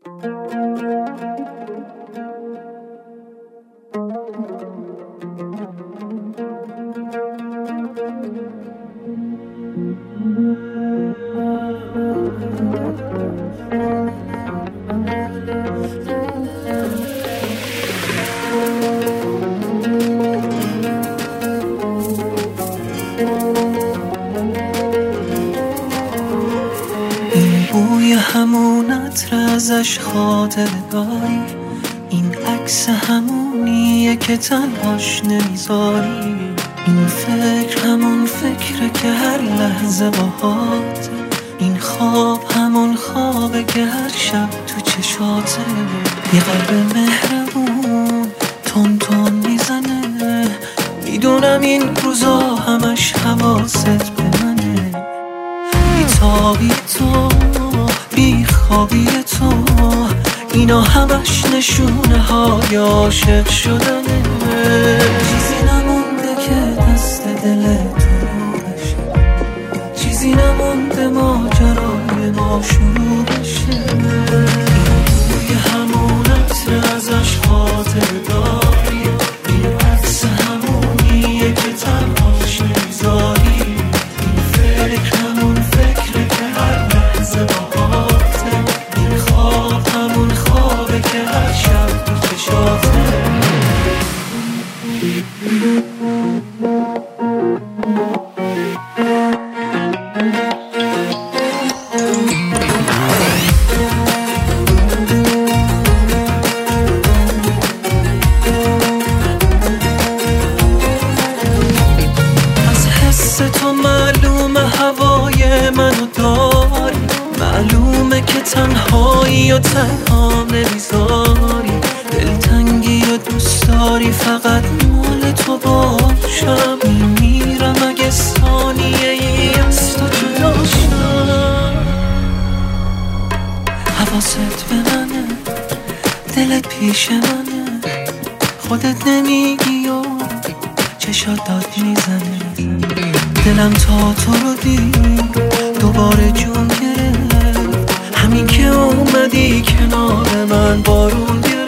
بوی همون عطر ازش خاطره داری، این عکس همونیه که تنهاش نمیذاری، این فکر همون فکره که هر لحظه باهاته، این خواب همون خوابه که هر شب تو چشاته. یه قلب مهربون تون تون میزنه، میدونم این روزا همش حواست به منه. بیتابی تو، بی خوابی تو، اینا همش نشونه های عاشق شدنه. چیزی نمونده که دست دل تو بشه، چیزی نمونده ماجرای ما شروع بشه. بوی همون عطر ازش خاطره داری، این عکس همونیه که تنهاش نمیذاری، این فکر همون فکره که هر لحظه باهاته، این خواب همون خوابه که هر شب تو چشاته. از حس تو معلومه هوای منو داری، معلومه که تنهایی و تنها نمیذاری، دلتنگی و دوست داری فقط مال تو باشم. میمیرم اگه ثانیه ای از تو جدا شم. حواست به منه، دلت پیش منه، خودت نمیگی و چشات داد میزنه. دلم تا تو رو دید دوباره جون گرفت، همین که اومدی کنار من بارون گرفت.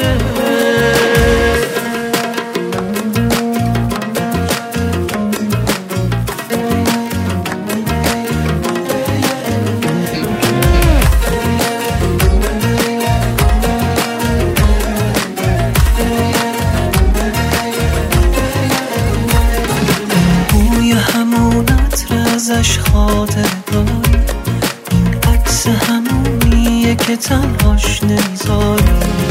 بوی همون عطر ازش خاطره داری، این عکس همونیه که تنهاش نمیذاری.